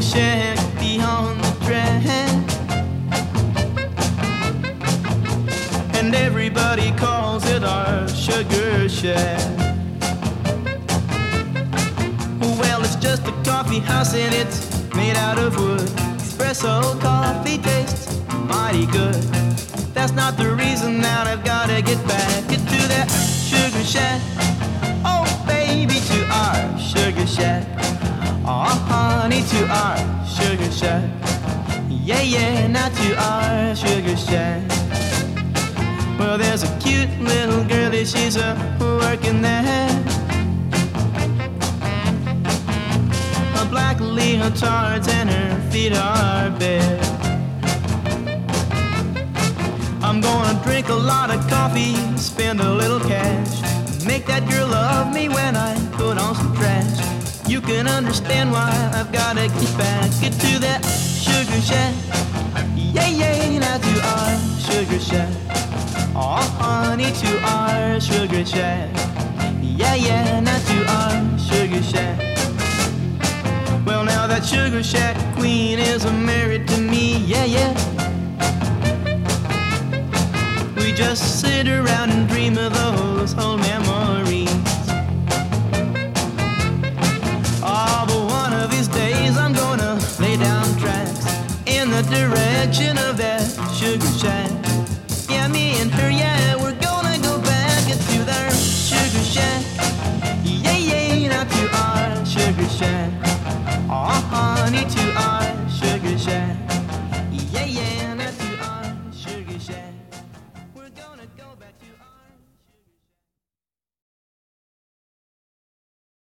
sugar shack beyond the track, and everybody calls it our sugar shack. Well, it's just a coffee house and it's made out of wood. Espresso coffee tastes mighty good. That's not the reason that I've gotta get back into that sugar shack. Oh baby, to our sugar shack. Oh honey, to our sugar shack. Yeah, yeah, now to our sugar shack. Well, there's a cute little girlie, she's working there. Her black leotards and her feet are bare. I'm gonna drink a lot of coffee, spend a little cash, make that girl love me when I put on some trash. You can understand why I've gotta get back into that sugar shack. Yeah, yeah, now to our sugar shack. Oh, honey, to our sugar shack. Yeah, yeah, now to our sugar shack. Well, now that sugar shack queen is married to me, yeah, yeah. We just sit around and dream of those old memories. Oh, but one of these days I'm gonna lay down tracks in the direction of that sugar shack. Yeah, me and her, yeah.